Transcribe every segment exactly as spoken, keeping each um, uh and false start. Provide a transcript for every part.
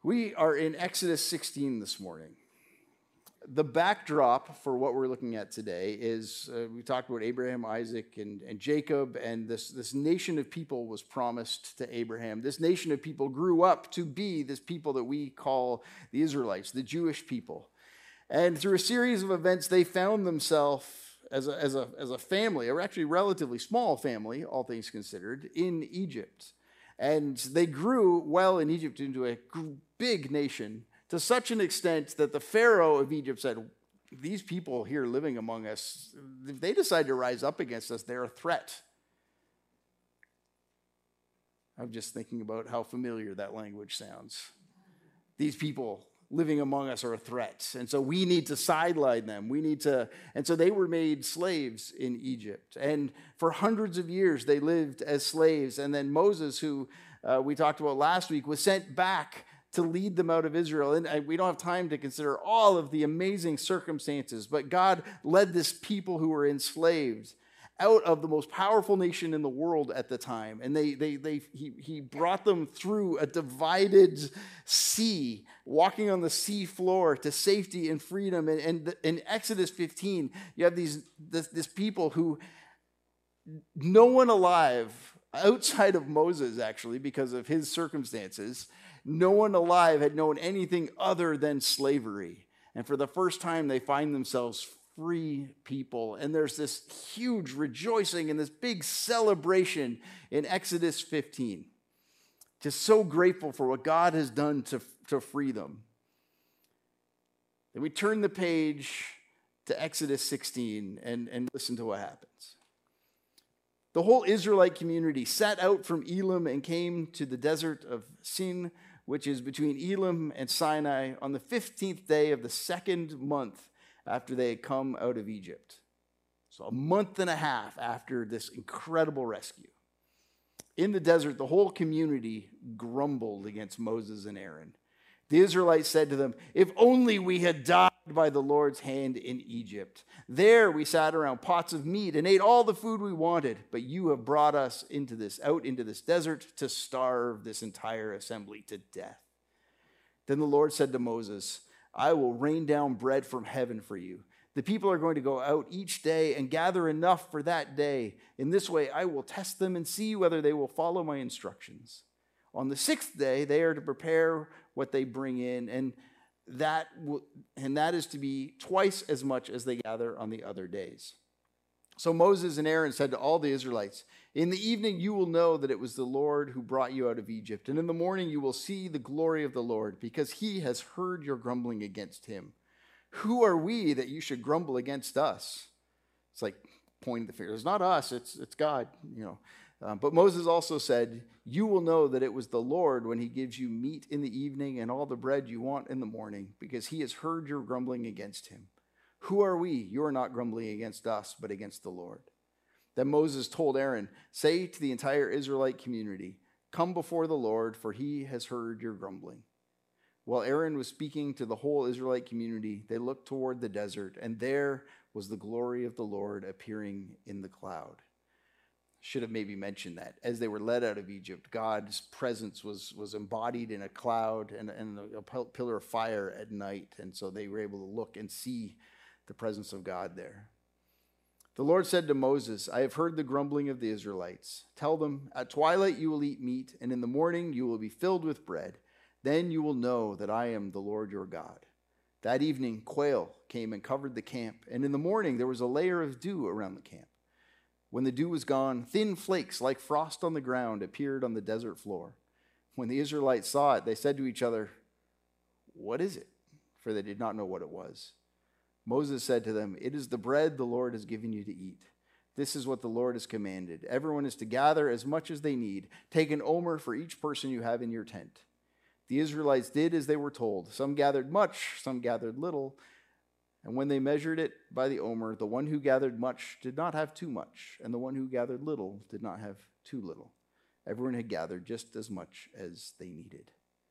We are in Exodus sixteen this morning. The backdrop for what we're looking at today is, uh, we talked about Abraham, Isaac, and, and Jacob, and this, this nation of people was promised to Abraham. This nation of people grew up to be this people that we call the Israelites, the Jewish people. And through a series of events, they found themselves as a, as a, as a family, or actually relatively small family, all things considered, in Egypt. And they grew well in Egypt into a big nation, to such an extent that the Pharaoh of Egypt said, these people here living among us, if they decide to rise up against us, they're a threat. I'm just thinking about how familiar that language sounds. These people living among us are a threat. And so we need to sideline them. We need to, and so they were made slaves in Egypt. And for hundreds of years, they lived as slaves. And then Moses, who uh, we talked about last week, was sent back to lead them out of Israel. And we don't have time to consider all of the amazing circumstances, but God led this people who were enslaved out of the most powerful nation in the world at the time. And they, they, they, he, he brought them through a divided sea, walking on the sea floor to safety and freedom. And, and in Exodus fifteen, you have these this, this people who no one alive, outside of Moses actually, because of his circumstances, no one alive had known anything other than slavery. And for the first time, they find themselves free people. And there's this huge rejoicing and this big celebration in Exodus fifteen. Just so grateful for what God has done to, to free them. Then we turn the page to Exodus sixteen and, and listen to what happens. The whole Israelite community set out from Elim and came to the desert of Sin, which is between Elim and Sinai, on the fifteenth day of the second month after they had come out of Egypt. So a month and a half after this incredible rescue. In the desert, the whole community grumbled against Moses and Aaron. The Israelites said to them, "If only we had died by the Lord's hand in Egypt. There we sat around pots of meat and ate all the food we wanted, but you have brought us into this, out into this desert to starve this entire assembly to death." Then the Lord said to Moses, "I will rain down bread from heaven for you. The people are going to go out each day and gather enough for that day. In this way, I will test them and see whether they will follow my instructions. On the sixth day, they are to prepare what they bring in, and that will, and that is to be twice as much as they gather on the other days." So Moses and Aaron said to all the Israelites, "In the evening you will know that it was the Lord who brought you out of Egypt, and in the morning you will see the glory of the Lord, because he has heard your grumbling against him. Who are we that you should grumble against us?" It's like pointing the finger. It's not us, it's, it's God, you know. Um, but Moses also said, "You will know that it was the Lord when he gives you meat in the evening and all the bread you want in the morning, because he has heard your grumbling against him. Who are we? You are not grumbling against us, but against the Lord." Then Moses told Aaron, "Say to the entire Israelite community, 'Come before the Lord, for he has heard your grumbling.'" While Aaron was speaking to the whole Israelite community, they looked toward the desert, and there was the glory of the Lord appearing in the cloud. Should have maybe mentioned that. As they were led out of Egypt, God's presence was, was embodied in a cloud and, and a pillar of fire at night. And so they were able to look and see the presence of God there. The Lord said to Moses, "I have heard the grumbling of the Israelites. Tell them, at twilight you will eat meat, and in the morning you will be filled with bread. Then you will know that I am the Lord your God." That evening, quail came and covered the camp, and in the morning there was a layer of dew around the camp. When the dew was gone, thin flakes like frost on the ground appeared on the desert floor. When the Israelites saw it, they said to each other, "What is it?" For they did not know what it was. Moses said to them, "It is the bread the Lord has given you to eat. This is what the Lord has commanded. Everyone is to gather as much as they need. Take an omer for each person you have in your tent." The Israelites did as they were told. Some gathered much, some gathered little. And when they measured it by the omer, the one who gathered much did not have too much, and the one who gathered little did not have too little. Everyone had gathered just as much as they needed.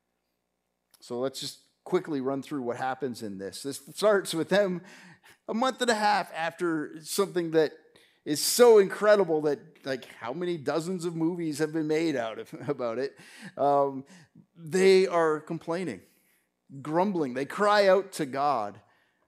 So let's just quickly run through what happens in this. This starts with them a month and a half after something that is so incredible that, like, how many dozens of movies have been made out of about it. Um, they are complaining, grumbling. They cry out to God.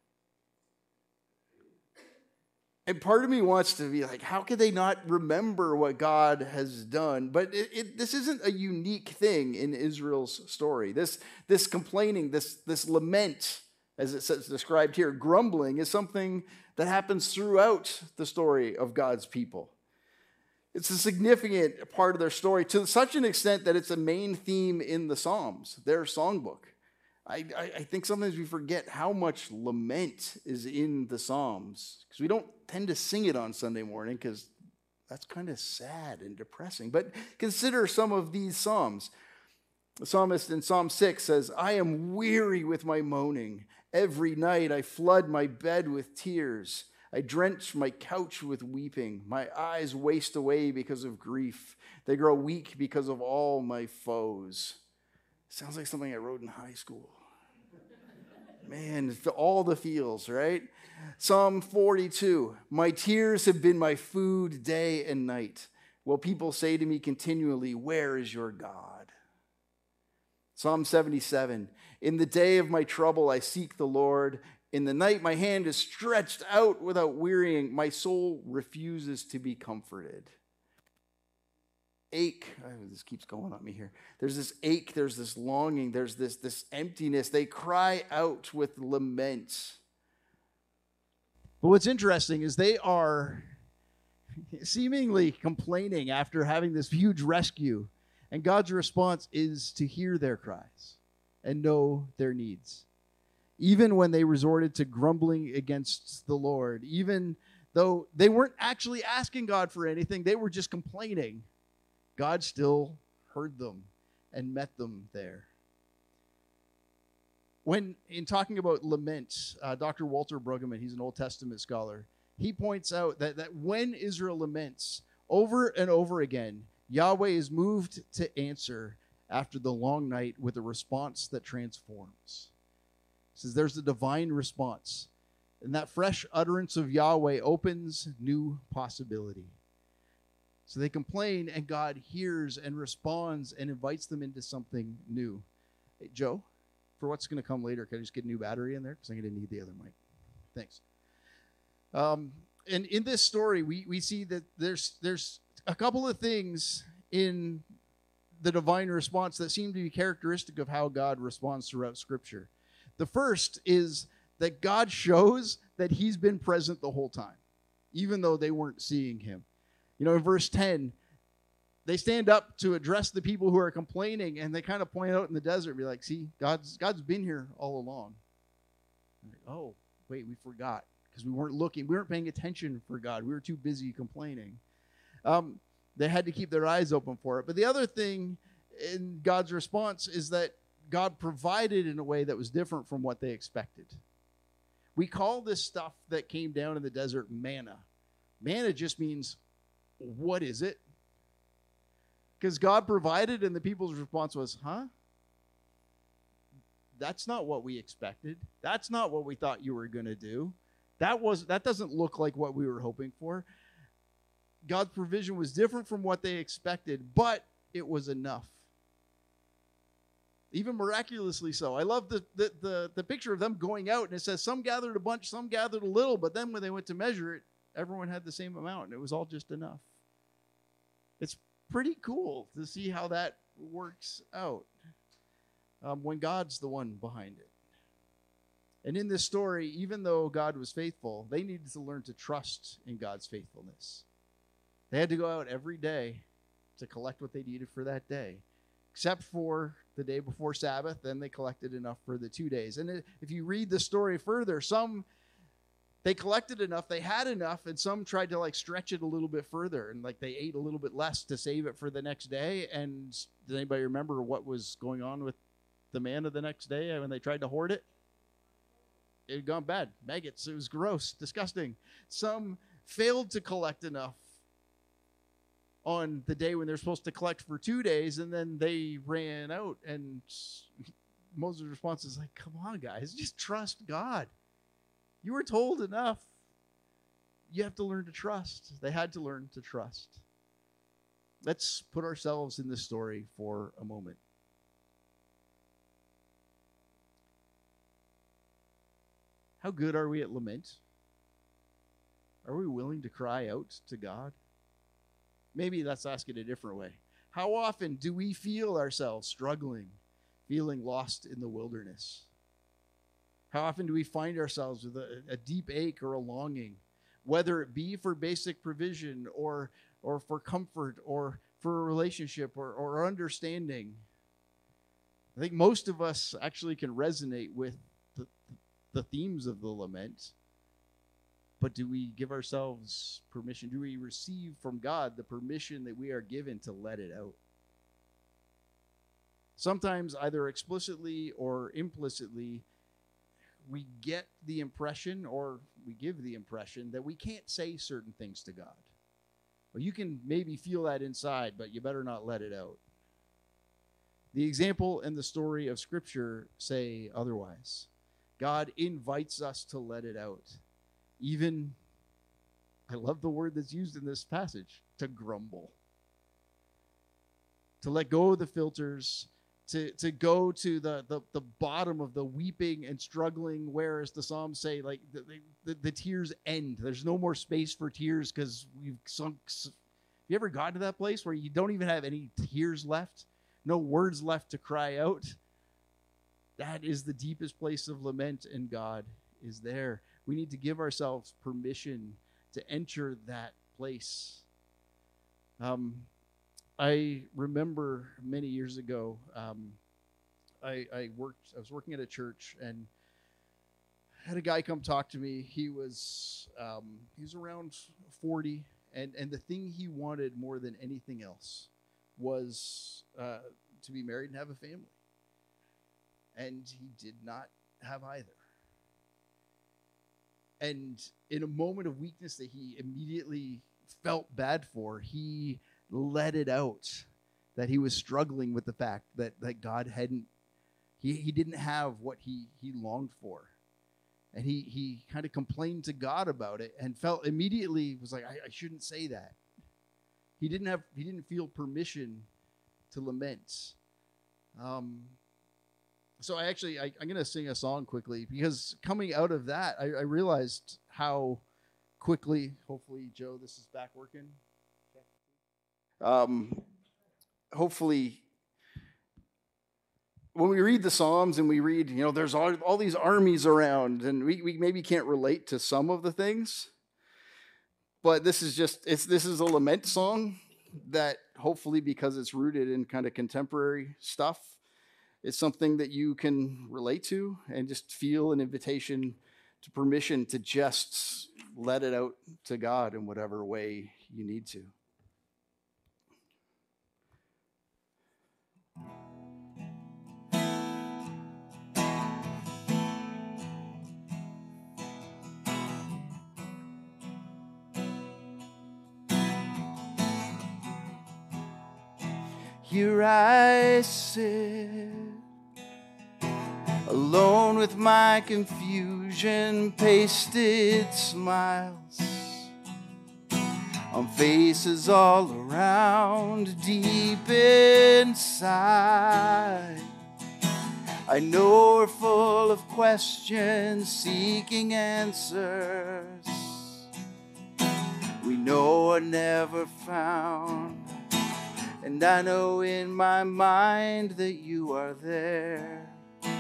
And part of me wants to be like, how could they not remember what God has done? But it, it, this isn't a unique thing in Israel's story. This, this complaining, this, this lament, as it says described here, grumbling, is something that happens throughout the story of God's people. It's a significant part of their story to such an extent that it's a main theme in the Psalms, their songbook. I, I think sometimes we forget how much lament is in the Psalms because we don't tend to sing it on Sunday morning because that's kind of sad and depressing. But consider some of these Psalms. The psalmist in Psalm six says, I am weary with my moaning. Every night I flood my bed with tears. I drench my couch with weeping. My eyes waste away because of grief. They grow weak because of all my foes. Sounds like something I wrote in high school. Man, all the feels, right? Psalm forty-two, my tears have been my food day and night. While people say to me continually, where is your God? Psalm seventy-seven, in the day of my trouble I seek the Lord. In the night my hand is stretched out without wearying. My soul refuses to be comforted. Ache, oh, this keeps going on me here. There's this ache, there's this longing, there's this, this emptiness. They cry out with lament. But what's interesting is they are seemingly complaining after having this huge rescue, and God's response is to hear their cries and know their needs. Even when they resorted to grumbling against the Lord, even though they weren't actually asking God for anything, they were just complaining, God still heard them and met them there. When, in talking about lament, uh, Doctor Walter Brueggemann, he's an Old Testament scholar, he points out that, that when Israel laments, over and over again, Yahweh is moved to answer after the long night with a response that transforms. He says there's a divine response, and that fresh utterance of Yahweh opens new possibility. So they complain, and God hears and responds and invites them into something new. Hey, Joe, for what's going to come later, can I just get a new battery in there? Because I'm going to need the other mic. Thanks. Um, and in this story, we, we see that there's, there's a couple of things in the divine response that seem to be characteristic of how God responds throughout Scripture. The first is that God shows that he's been present the whole time, even though they weren't seeing him. You know, in verse ten, they stand up to address the people who are complaining, and they kind of point out in the desert, be like, see, God's God's been here all along. Like, oh, wait, we forgot, because we weren't looking. We weren't paying attention for God. We were too busy complaining. Um, they had to keep their eyes open for it. But the other thing in God's response is that God provided in a way that was different from what they expected. We call this stuff that came down in the desert manna. Manna just means, what is it? Because God provided, and the people's response was, huh? That's not what we expected. That's not what we thought you were going to do. That was that doesn't look like what we were hoping for. God's provision was different from what they expected, but it was enough. Even miraculously so. I love the, the, the, the picture of them going out, and it says some gathered a bunch, some gathered a little, but then when they went to measure it, everyone had the same amount, and it was all just enough. It's pretty cool to see how that works out um, when God's the one behind it. And in this story, even though God was faithful, they needed to learn to trust in God's faithfulness. They had to go out every day to collect what they needed for that day, except for the day before Sabbath. Then they collected enough for the two days. And if you read the story further, some they collected enough, they had enough, and some tried to like stretch it a little bit further, and like they ate a little bit less to save it for the next day. And does anybody remember what was going on with the manna the next day when they tried to hoard it? It had gone bad. Maggots. It was gross, disgusting. Some failed to collect enough on the day when they're supposed to collect for two days, and then they ran out. And Moses' response is like, come on, guys, just trust God. You were told enough. you have to learn to trust. They had to learn to trust. Let's put ourselves in this story for a moment. How good are we at lament? Are we willing to cry out to God? Maybe let's ask it a different way. How often do we feel ourselves struggling, feeling lost in the wilderness? How often do we find ourselves with a, a deep ache or a longing, whether it be for basic provision or, or for comfort or for a relationship or, or understanding? I think most of us actually can resonate with the, the themes of the lament. But do we give ourselves permission? Do we receive from God the permission that we are given to let it out? Sometimes, either explicitly or implicitly, we get the impression, or we give the impression, that we can't say certain things to God. Well, you can maybe feel that inside, but you better not let it out. The example and the story of Scripture say otherwise. God invites us to let it out. Even, I love the word that's used in this passage, to grumble. To let go of the filters, to, to go to the, the, the bottom of the weeping and struggling, where, as the Psalms say, like the, the, the tears end. There's no more space for tears because we've sunk. You ever got to that place where you don't even have any tears left? No words left to cry out? That is the deepest place of lament, and God is there. We need to give ourselves permission to enter that place. Um, I remember many years ago, um, I, I worked. I was working at a church, and had a guy come talk to me. He was um, he was around forty, and and the thing he wanted more than anything else was uh, to be married and have a family. And he did not have either. And in a moment of weakness that he immediately felt bad for, he let it out, that he was struggling with the fact that, that God hadn't, he, he didn't have what he, he longed for. And he, he kind of complained to God about it and felt immediately, was like, I, I shouldn't say that. He didn't have, he didn't feel permission to lament. Um, So I actually, I, I'm going to sing a song quickly, because coming out of that, I, I realized how quickly, hopefully, Joe, this is back working. Um, hopefully, when we read the Psalms and we read, you know, there's all, all these armies around, and we, we maybe can't relate to some of the things, but this is just, it's this is a lament song that hopefully, because it's rooted in kind of contemporary stuff, it's something that you can relate to and just feel an invitation to permission to just let it out to God in whatever way you need to. Here I sit, alone with my confusion, pasted smiles on faces all around, deep inside. I know we're full of questions, seeking answers we know are never found. And I know in my mind that you are there.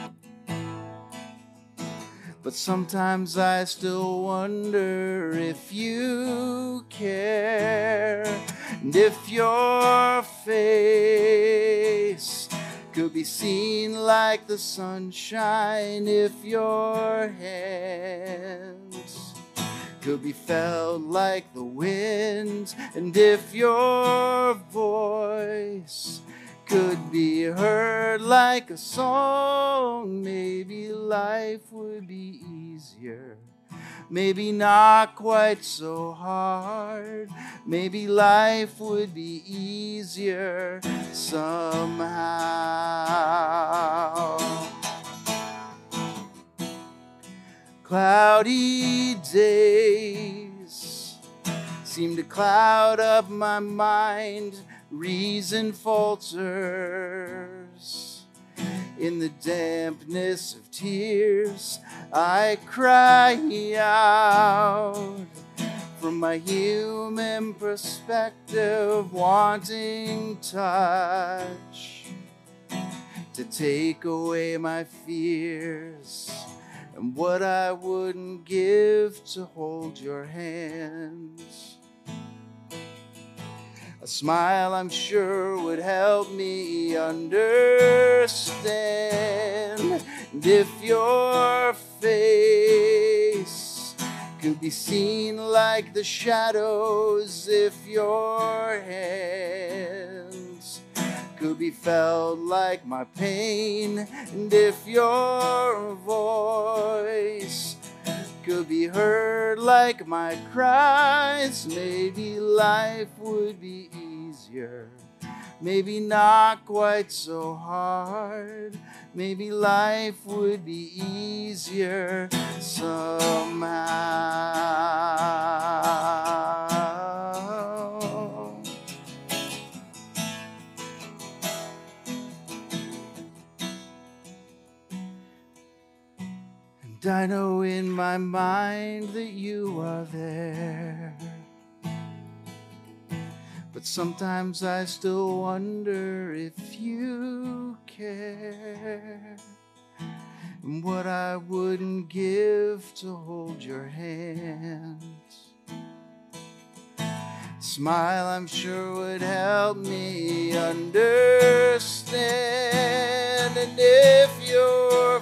But sometimes I still wonder if you care, and if your face could be seen like the sunshine, if your hands could be felt like the wind, and if your voice could be heard like a song, maybe life would be easier. Maybe not quite so hard. Maybe life would be easier somehow. Cloudy days seem to cloud up my mind. Reason falters. In the dampness of tears, I cry out. From my human perspective, wanting touch to take away my fears, and what I wouldn't give to hold your hands. A smile I'm sure would help me understand. And if your face could be seen like the shadows, if your hands could be felt like my pain, and if your voice could be heard like my cries, maybe life would be easier. Maybe not quite so hard. Maybe life would be easier somehow. And I know in my mind that you are there. But sometimes I still wonder if you care, and what I wouldn't give to hold your hand. Smile I'm sure would help me understand. And if your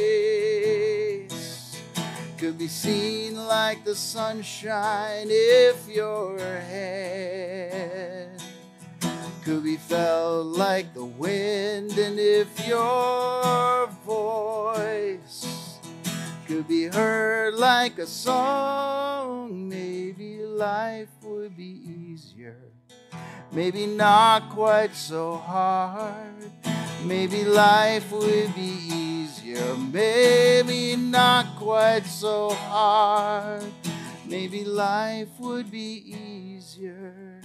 face could be seen like the sunshine, if your hand could be felt like the wind, and if your voice could be heard like a song, maybe life would be easier. Maybe not quite so hard. Maybe life would be easier. Maybe not quite so hard. Maybe life would be easier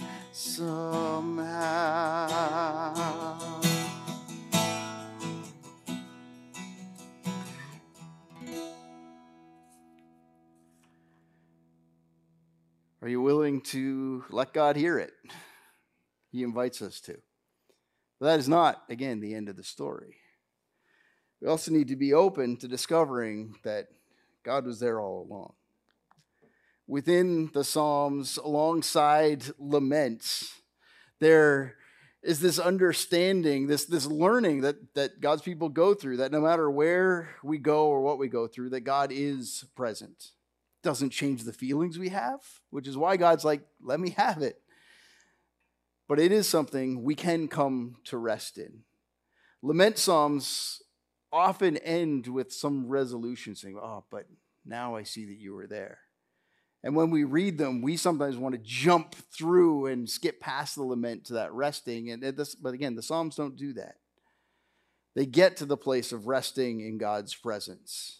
somehow. Are you willing to let God hear it? He invites us to. But that is not, again, the end of the story. We also need to be open to discovering that God was there all along. Within the Psalms, alongside laments, there is this understanding, this, this learning that, that God's people go through, that no matter where we go or what we go through, that God is present. Doesn't change the feelings we have, which is why God's like, let me have it. But it is something we can come to rest in. Lament Psalms often end with some resolution saying, oh, but now I see that you were there. And when we read them, we sometimes want to jump through and skip past the lament to that resting. And this, but again, the Psalms don't do that. They get to the place of resting in God's presence.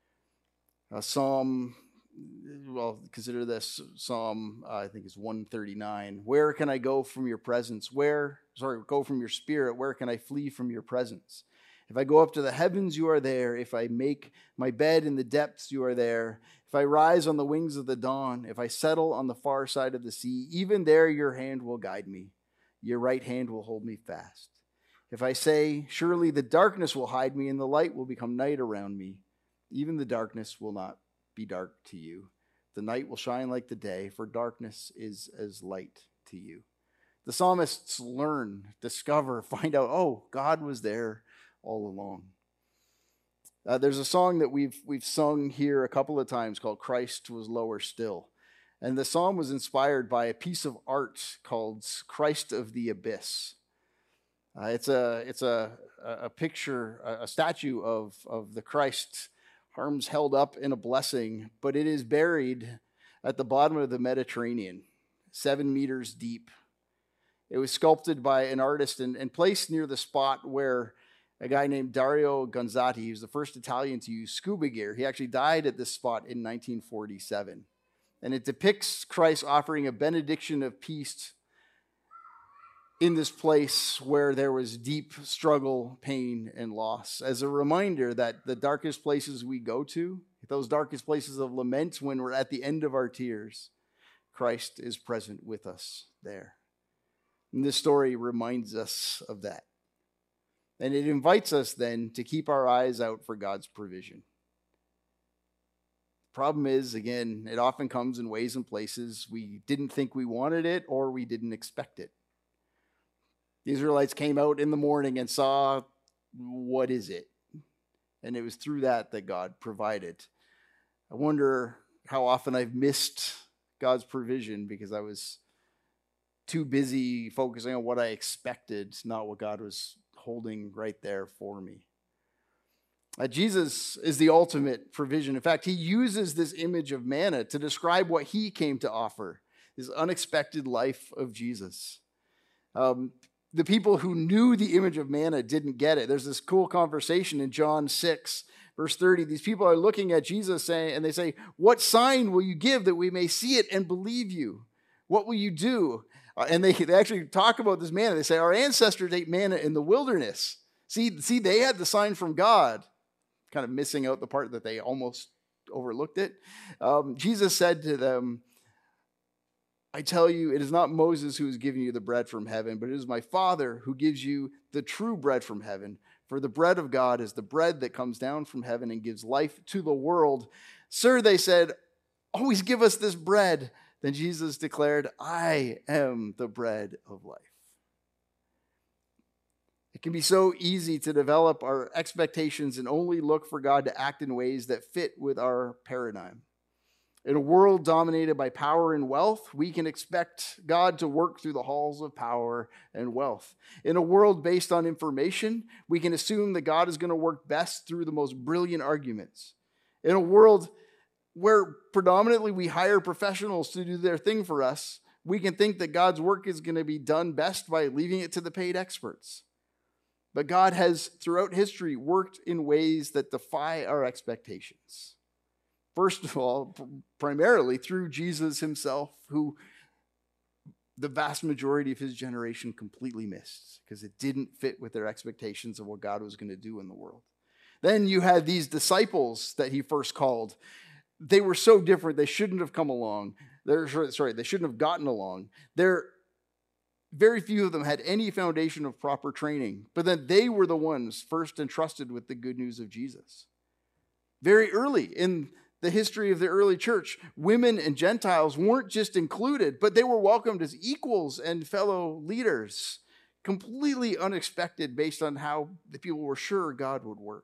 A Psalm, well, consider this Psalm, uh, I think it's one thirty-nine. Where can I go from your presence? Where, sorry, go from your spirit? Where can I flee from your presence? If I go up to the heavens, you are there. If I make my bed in the depths, you are there. If I rise on the wings of the dawn, if I settle on the far side of the sea, even there your hand will guide me. Your right hand will hold me fast. If I say, surely the darkness will hide me and the light will become night around me, even the darkness will not be dark to you. The night will shine like the day, for darkness is as light to you. The psalmists learn, discover, find out, oh, God was there all along. Uh, there's a song that we've we've sung here a couple of times called Christ Was Lower Still. And the song was inspired by a piece of art called Christ of the Abyss. Uh, it's a it's a a picture, a statue of, of the Christ, arms held up in a blessing, but it is buried at the bottom of the Mediterranean, seven meters deep. It was sculpted by an artist and, and placed near the spot where a guy named Dario Gonzatti, he was the first Italian to use scuba gear. He actually died at this spot in nineteen forty-seven. And it depicts Christ offering a benediction of peace in this place where there was deep struggle, pain, and loss, as a reminder that the darkest places we go to, those darkest places of lament, when we're at the end of our tears, Christ is present with us there. And this story reminds us of that. And it invites us then to keep our eyes out for God's provision. Problem is, again, it often comes in ways and places we didn't think we wanted it or we didn't expect it. The Israelites came out in the morning and saw, what is it? And it was through that that God provided. I wonder how often I've missed God's provision because I was too busy focusing on what I expected, not what God was holding right there for me. Uh, Jesus is the ultimate provision. In fact, he uses this image of manna to describe what he came to offer, this unexpected life of Jesus. Um, the people who knew the image of manna didn't get it. There's this cool conversation in John six, verse thirty. These people are looking at Jesus saying, and they say, "What sign will you give that we may see it and believe you? What will you do?" Uh, and they, they actually talk about this manna. They say, "Our ancestors ate manna in the wilderness." See, see, they had the sign from God, kind of missing out the part that they almost overlooked it. Um, Jesus said to them, "I tell you, it is not Moses who is giving you the bread from heaven, but it is my Father who gives you the true bread from heaven. For the bread of God is the bread that comes down from heaven and gives life to the world." "Sir," they said, "always give us this bread." Then Jesus declared, "I am the bread of life." It can be so easy to develop our expectations and only look for God to act in ways that fit with our paradigm. In a world dominated by power and wealth, we can expect God to work through the halls of power and wealth. In a world based on information, we can assume that God is going to work best through the most brilliant arguments. In a world where predominantly we hire professionals to do their thing for us, we can think that God's work is going to be done best by leaving it to the paid experts. But God has, throughout history, worked in ways that defy our expectations. First of all, primarily through Jesus himself, who the vast majority of his generation completely missed because it didn't fit with their expectations of what God was going to do in the world. Then you had these disciples that he first called. They were so different, they shouldn't have come along. They're, sorry, they shouldn't have gotten along. They're, very few of them had any foundation of proper training, but then they were the ones first entrusted with the good news of Jesus. Very early in the history of the early church, women and Gentiles weren't just included, but they were welcomed as equals and fellow leaders. Completely unexpected based on how the people were sure God would work.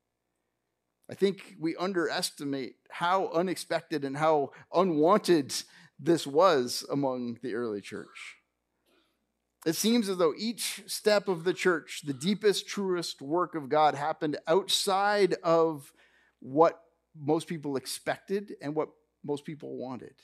I think we underestimate how unexpected and how unwanted this was among the early church. It seems as though each step of the church, the deepest, truest work of God, happened outside of what most people expected and what most people wanted.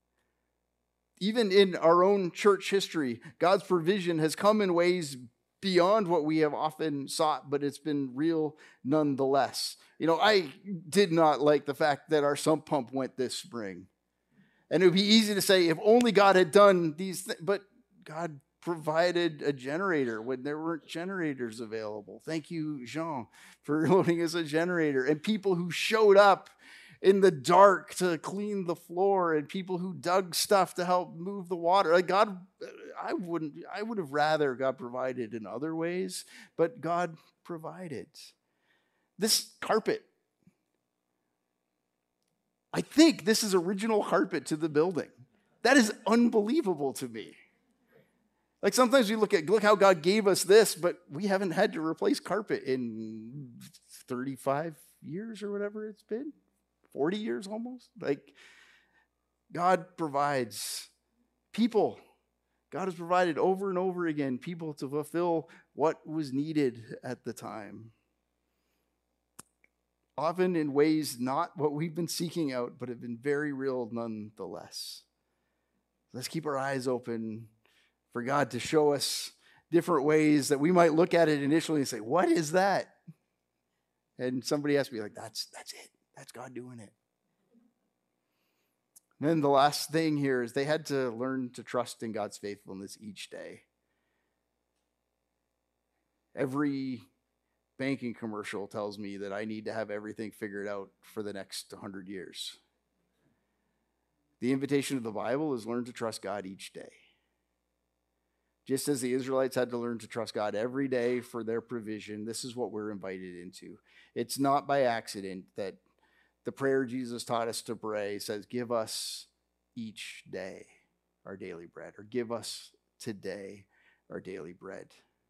Even in our own church history, God's provision has come in ways beyond what we have often sought, but it's been real nonetheless. You know, I did not like the fact that our sump pump went this spring. And it would be easy to say, if only God had done these things, but God provided a generator when there weren't generators available. Thank you, Jean, for loaning us a generator. And people who showed up in the dark to clean the floor, and people who dug stuff to help move the water. Like God, I wouldn't, I would have rather God provided in other ways, but God provided. This carpet, I think this is original carpet to the building. That is unbelievable to me. Like sometimes we look at, look how God gave us this, but we haven't had to replace carpet in thirty-five years or whatever it's been. forty years almost. Like God provides people. God has provided over and over again people to fulfill what was needed at the time. Often in ways not what we've been seeking out, but have been very real nonetheless. Let's keep our eyes open for God to show us different ways that we might look at it initially and say, what is that? And somebody has to be like, that's, that's it. That's God doing it. And then the last thing here is they had to learn to trust in God's faithfulness each day. Every banking commercial tells me that I need to have everything figured out for the next one hundred years. The invitation of the Bible is learn to trust God each day. Just as the Israelites had to learn to trust God every day for their provision, this is what we're invited into. It's not by accident that the prayer Jesus taught us to pray says, give us each day our daily bread, or give us today our daily bread.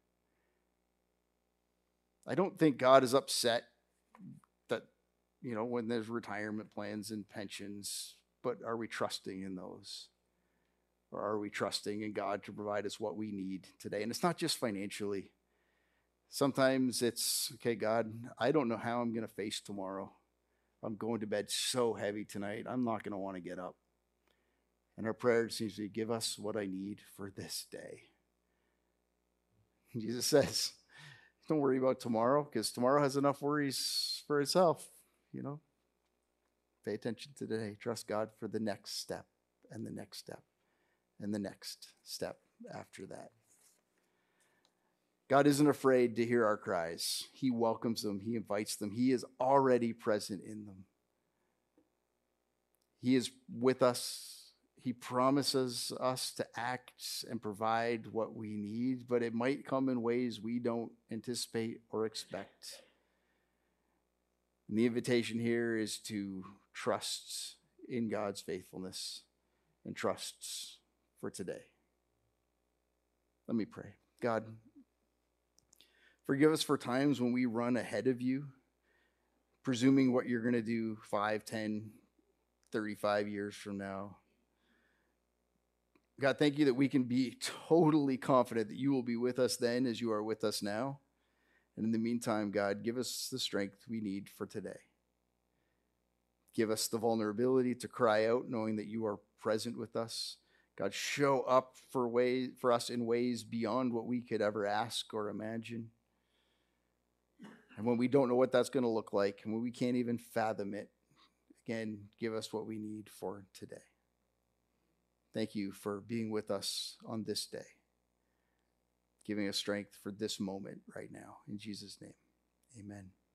I don't think God is upset that, you know, when there's retirement plans and pensions, but are we trusting in those? Or are we trusting in God to provide us what we need today? And it's not just financially. Sometimes it's, okay, God, I don't know how I'm going to face tomorrow. I'm going to bed so heavy tonight, I'm not going to want to get up. And our prayer seems to be, give us what I need for this day. Jesus says, don't worry about tomorrow, because tomorrow has enough worries for itself. You know, pay attention to today. Trust God for the next step and the next step and the next step after that. God isn't afraid to hear our cries. He welcomes them. He invites them. He is already present in them. He is with us. He promises us to act and provide what we need, but it might come in ways we don't anticipate or expect. And the invitation here is to trust in God's faithfulness and trusts for today. Let me pray. God, forgive us for times when we run ahead of you, presuming what you're going to do five, ten, thirty-five years from now. God, thank you that we can be totally confident that you will be with us then as you are with us now. And in the meantime, God, give us the strength we need for today. Give us the vulnerability to cry out knowing that you are present with us. God, show up for ways, for us in ways beyond what we could ever ask or imagine. And when we don't know what that's going to look like, and when we can't even fathom it, again, give us what we need for today. Thank you for being with us on this day, giving us strength for this moment right now. In Jesus' name, amen.